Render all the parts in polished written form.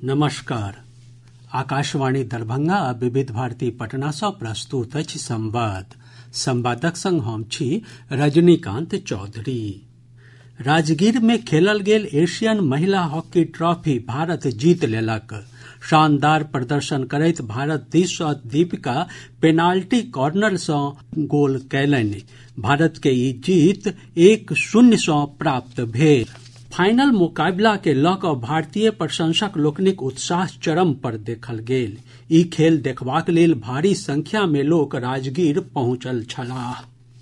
नमस्कार। आकाशवाणी दरभंगा आ विविध भारती पटना सँ प्रस्तुत अछि संवाद। संवादक संग हम छी रजनीकांत चौधरी। राजगीर में खेलल गेल एशियन महिला हॉकी ट्रॉफी भारत जीत लेलक। शानदार प्रदर्शन करैत भारत दिस सँ दीपिका पेनाल्टी कॉर्नर सँ गोल कयलनि। भारत के ई जीत 1-0 सँ प्राप्त भेल। फाइनल मुकाबला के लऽ कऽ भारतीय प्रशंसक लोकनिक उत्साह चरम पर देखल गेल। ई खेल देखबाक लेल भारी संख्या में लोक राजगीर पहुंचल छलाह।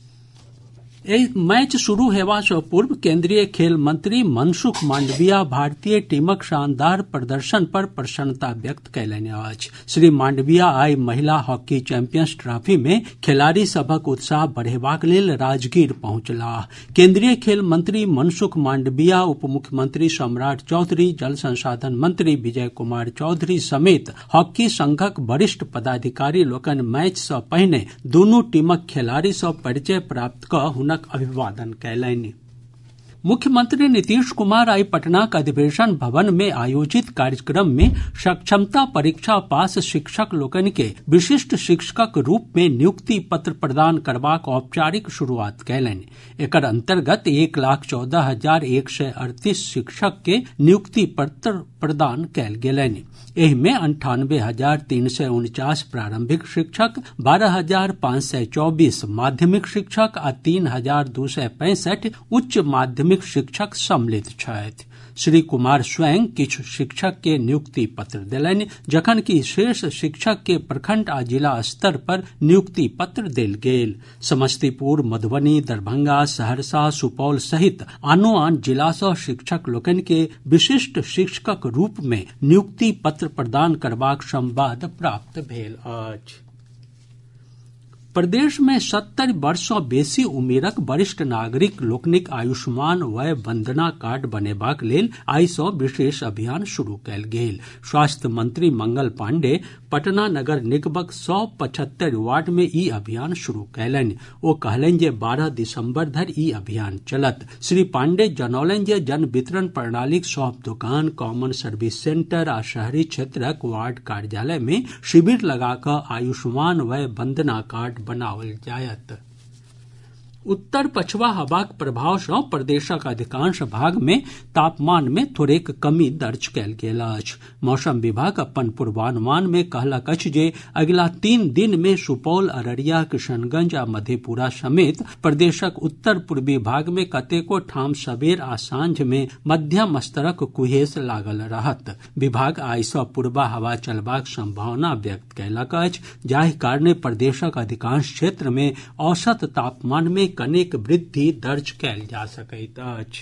एहि मैच शुरू हेबा सँ पूर्व केंद्रीय खेल मंत्री मनसुख मांडविया भारतीय टीमक शानदार प्रदर्शन पर प्रसन्नता व्यक्त कयलनि अछि। श्री मांडविया आइ महिला हॉकी चैंपियंस ट्रॉफी में खिलाड़ी सभक उत्साह बढ़ेबाक लेल राजगीर पहुंचलाह। केंद्रीय खेल मंत्री मनसुख मांडविया, उप मुख्यमंत्री सम्राट चौधरी, जल संसाधन मंत्री विजय कुमार चौधरी समेत हॉकी संघक वरिष्ठ पदाधिकारी लोकनि मैच सँ पहिने दुनू टीमक खिलाड़ी सँ परिचय प्राप्त कऽ हुनक अभिवादन कयलनि। मुख्यमंत्री नीतीश कुमार आइ पटनाक अधिवेशन भवन में आयोजित कार्यक्रम में सक्षमता परीक्षा पास शिक्षक लोकनि के विशिष्ट शिक्षकक रूप में नियुक्ति पत्र प्रदान करबाक औपचारिक शुरुआत कयलनि। एकर अंतर्गत 1,14,138 शिक्षक के नियुक्ति पत्र प्रदान कयल गेलनि। एहि में 98,349 प्रारंभिक शिक्षक, 12,524 माध्यमिक शिक्षक आ 3,265 उच्च माध्यमिक शिक्षक सम्मिलित छथि। श्री कुमार स्वयं किछु शिक्षक के नियुक्ति पत्र देलनि, जखन कि शेष शिक्षक के प्रखंड आ जिला स्तर पर नियुक्ति पत्र देल गेल। समस्तीपुर, मधुबनी, दरभंगा, सहरसा, सुपौल सहित आन जिला सँ शिक्षक लोकनि के विशिष्ट शिक्षकक रूप में नियुक्ति पत्र प्रदान करबाक संवाद प्राप्त भेल अछि। प्रदेश में 70 वर्ष सँ बेसी उमिरक वरिष्ठ नागरिक लोकनिक आयुष्मान वय वंदना कार्ड बनेबाक लेल आइ सँ विशेष अभियान शुरू कयल गेल। स्वास्थ्य मंत्री मंगल पांडेय पटना नगर निगमक 175 वार्ड में ई अभियान शुरू कयलनि। ओ कहलनि जे 12 दिसंबर धरि ई अभियान चलत। श्री पांडेय जनौलनि जे जन वितरण प्रणालीक सभ दुकान, कॉमन सर्विस सेंटर आ शहरी क्षेत्रक वार्ड कार्यालय में शिविर लगा कऽ आयुष्मान वय वंदना कार्ड बनाओल जायत। उत्तर पछुआ हवाक प्रभाव सँ प्रदेशक अधिकांश भाग में तापमान में थोड़ेक कमी दर्ज कयल गेल अछि। मौसम विभाग अपन पूर्वानुमान में कहलक अछि जे अगिला 3 दिन में सुपौल, अररिया, किशनगंज आ मधेपुरा समेत प्रदेशक उत्तर पूर्वी भाग में कतेको ठाम सबेर आ साँझ में मध्यम स्तरक कुहेस लागल रहत। विभाग आइ सँ पूर्वा हवा चलबाक संभावना व्यक्त कयलक अछि, जाहि कारणे प्रदेशक अधिकांश क्षेत्र में औसत तापमान में कनेक वृद्धि दर्ज कयल जा सकैत अछि।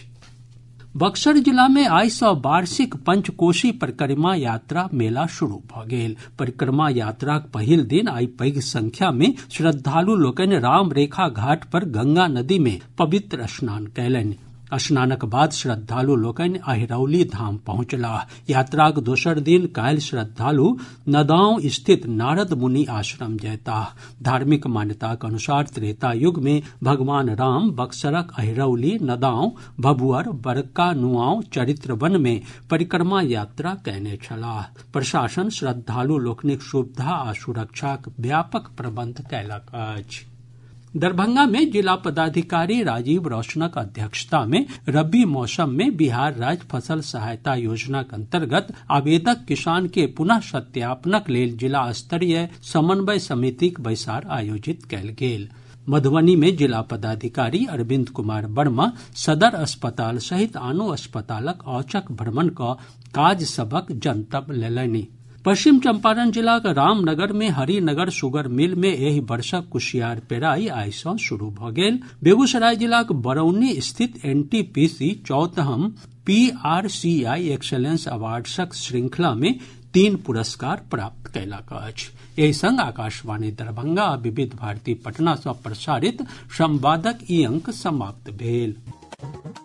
बक्सर जिला में आइ सँ वार्षिक पंचकोशी परिक्रमा यात्रा मेला शुरू भऽ गेल। परिक्रमा यात्राक पहिल दिन आइ पैघ संख्या में श्रद्धालु लोकनि राम रेखा घाट पर गंगा नदी में पवित्र स्नान कयलनि। स्नानक बाद श्रद्धालु लोकनि अहिरौली धाम पहुंचलाह। यात्राक दोसर दिन काल्हि श्रद्धालु नदांव स्थित नारद मुनि आश्रम जयताह। धार्मिक मान्यताक अनुसार त्रेता युग में भगवान राम बक्सरक अहिरौली, नदांव, भभुअर, बड़का नुआंव, चरित्रवन में परिक्रमा यात्रा कयने छलाह। प्रशासन श्रद्धालु लोकनिक सुविधा आ सुरक्षाक व्यापक प्रबंध कयलक अछि। दरभंगा में जिला पदाधिकारी राजीव रोशनक अध्यक्षता में रबी मौसम में बिहार राज्य फसल सहायता योजनाक अंतर्गत आवेदक किसान के पुनः सत्यापनक लेल जिला स्तरीय समन्वय समितिक बैसार आयोजित कयल गेल। मधुबनी में जिला पदाधिकारी अरविंद कुमार वर्मा सदर अस्पताल सहित आनो अस्पतालक औचक भ्रमण कऽ काज सभक जनतब लेलनि। पश्चिम चंपारण जिलाक रामनगर में हरिनगर शुगर मिल में एहि वर्षक कुशियार पेराई आइ सँ शुरू भऽ गेल। बेगूसराय जिलाक बरौनी स्थित एनटीपीसी 14म् पीआरसीआई एक्सेलेंस अवार्ड्सक श्रृंखला में 3 पुरस्कार प्राप्त कयलक अछि। एहि संग आकाशवाणी दरभंगा आ विविध भारती पटना सँ प्रसारित संवादक ई अंक समाप्त भेल।